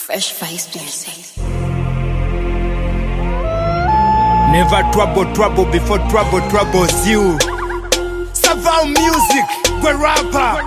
Fresh Face Music. Never trouble before trouble troubles you. Savao Music, gwe rapper.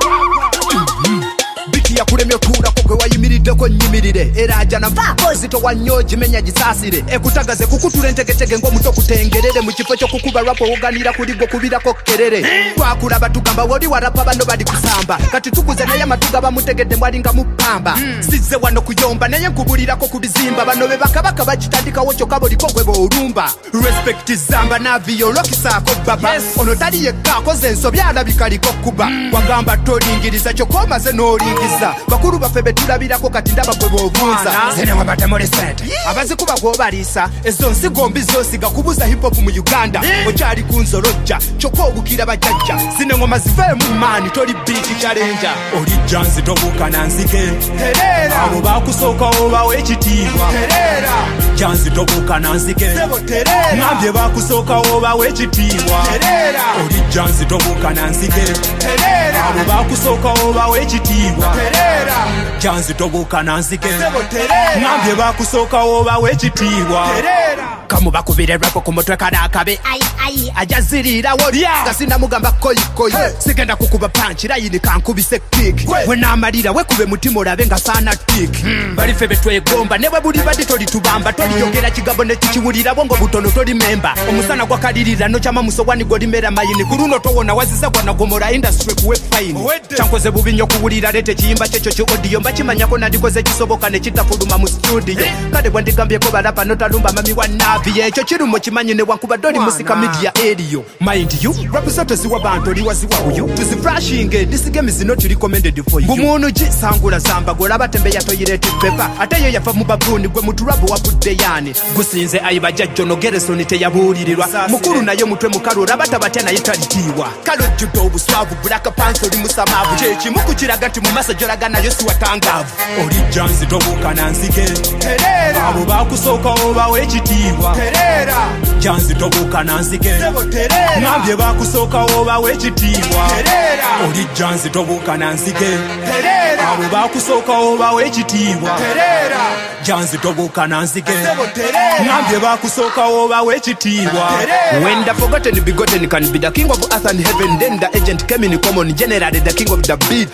Biti ya kuremyo tura kokwe wayimiride ko nyimirire eraja na mvako zito wanyoji menya gisasire ekutagaze kukutura entegetege ngo muto kutengerere mu kifo cyo kukuba rapo oganira kuligo kubira ko kerere twakura batugamba wodi warapa bano bali kusamba kati tukuze naye matuga bamutegedde mwalinga mupamba size wano kuyomba naye nkubulira ko kubizimba bano be bakabaka bagitandika wocho kaboli ko gwe borumba respect zamba na violoki sako baba ono tali yekako zenso byala bikaliko kuba wagamba tolingiriza cyo komaze no ingiza bakuru bafebe tulabirako kati ndaba gwe bovunza zene wabata more set abazi kuba gobalisa ezo nsigombi zosiga kubuza hip hop mu Uganda okyali kunzoloja choko ogukira bajajja zine ngoma zive mu mani toli beat challenge oli janzi tobuka nanzike terera abo bakusoka oba wekitiibwa terera janzi tobuka nanzike sebo terera nabye bakusoka oba wekitiibwa terera oli janzi tobuka nanzike terera abo bakusoka oba wekitiibwa terera janzi tobuka nanzike sebo terera nabye bakusoka oba wekitiibwa terera kamu bakubire rapo kumotwe kadakabe ai ajazirira wodya gasina mugamba koyi sigenda kukuba punch layini kankubise kick we namalira we kube mutima olabe nga sana tick bali febe twegomba newe buli badi toli tubamba toli yogera kigabo ne kikiwulira bongo butono toli memba omusana gwa kalirira no chama musowani goli mera mayini kuruno towona waziza gwana gomora industry kuwe fine chankoze bubinyo kuwulira lete kiyimba checho kyo audio mbakimanya ko nandikoze kisoboka ne kitafuluma mu studio kade bwandikambye ko balapa notalumba mami wa navi ekyo kirumo kimanyi ne wankuba doli musika media area mind you representatives wa bantu liwaziwa uyu tuzi flashing this game is not recommended for you gumuntu gisangula zamba gola batembe yatoyirete paper ate ye yafa mu babuni gwe muturabo wa budde yani gusinze ayiba jajjo no geresoni te yabulirirwa mukuru nayo mutwe mukalura batabatena yitalitiwa kalo judo buswavu black panther li musamavu chechi mukukiraga ti mu masajoraga nayo si watangavu oli janzi tobuka nanzike terera abo bakusoka oba wekitiibwa terera janzi tobuka nanzike sebo terera nabye bakusoka oba wekitiibwa terera oli janzi tobuka nanzike terera abo bakusoka oba wekitiibwa terera janzi tobuka nanzike sebo terera nabye bakusoka oba wekitiibwa when the forgotten begotten can be the king of earth and heaven then the agent came in common generally the king of the beat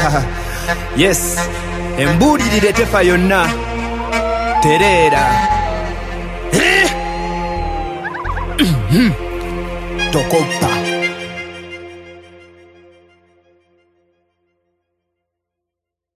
yes embulirire tefa yonna terera tokopa